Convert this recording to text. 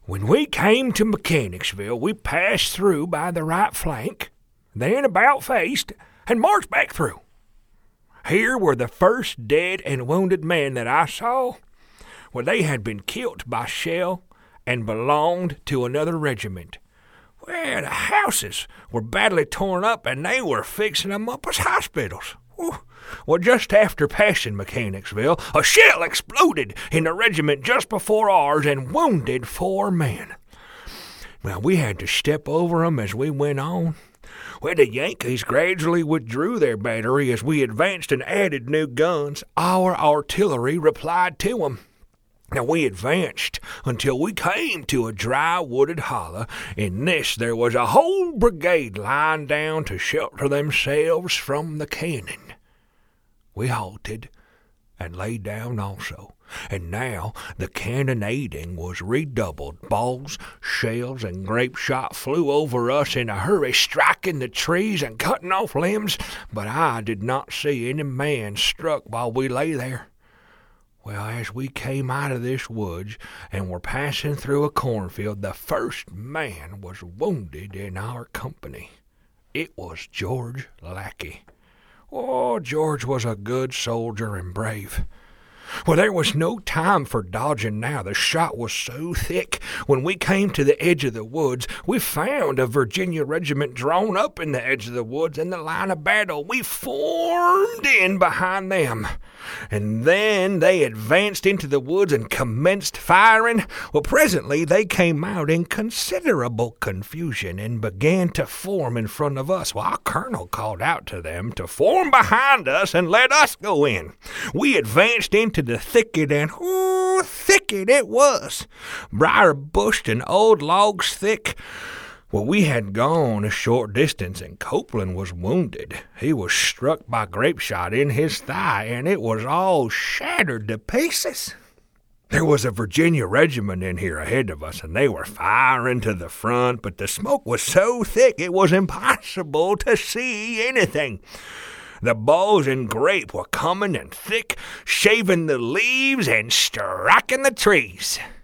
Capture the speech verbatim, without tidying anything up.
When we came to Mechanicsville, we passed through by the right flank, then about faced, and marched back through. Here were the first dead and wounded men that I saw. Well, they had been killed by shell and belonged to another regiment. Well, the houses were badly torn up, and they were fixing them up as hospitals. Well, just after passing Mechanicsville, a shell exploded in the regiment just before ours and wounded four men. Well, we had to step over 'em as we went on. Well, the Yankees gradually withdrew their battery as we advanced and added new guns. Our artillery replied to 'em. Now, we advanced until we came to a dry wooded hollow. In this there was a whole brigade lying down to shelter themselves from the cannon. We halted and lay down also, and now the cannonading was redoubled. Balls, shells, and grape shot flew over us in a hurry, striking the trees and cutting off limbs, but I did not see any man struck while we lay there. Well, as we came out of this woods and were passing through a cornfield, the first man was wounded in our company. It was George Lackey. Oh, George was a good soldier and brave. Well, there was no time for dodging now. The shot was so thick. When we came to the edge of the woods, we found a Virginia regiment drawn up in the edge of the woods in the line of battle. We formed in behind them, and then they advanced into the woods and commenced firing. Well, presently they came out in considerable confusion and began to form in front of us. Well, our colonel called out to them to form behind us and let us go in. We advanced into the thicket, and ooh, thicket it was. Briar bush and old logs thick. Well, we had gone a short distance, and Copeland was wounded. He was struck by grape shot in his thigh, and it was all shattered to pieces. There was a Virginia regiment in here ahead of us, and they were firing to the front, but the smoke was so thick it was impossible to see anything. The balls and grape were coming in thick, shaving the leaves and striking the trees.